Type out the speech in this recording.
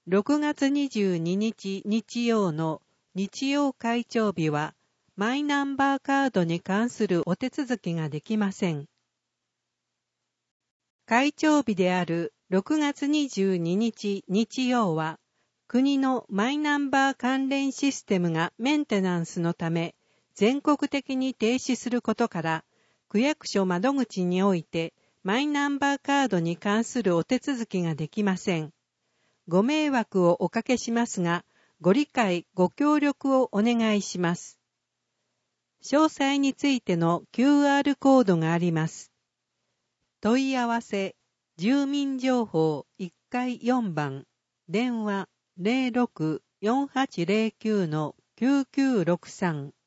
6月22日日曜の日曜開帳日はマイナンバーカードに関するお手続きができません。開帳日である6月22日日曜は国のマイナンバー関連システムがメンテナンスのため全国的に停止することから区役所窓口においてマイナンバーカードに関するお手続きができません。ご迷惑をおかけしますが、ご理解、ご協力をお願いします。詳細についての QR コードがあります。問い合わせ、住民情報1階4番、電話 06-4809-9963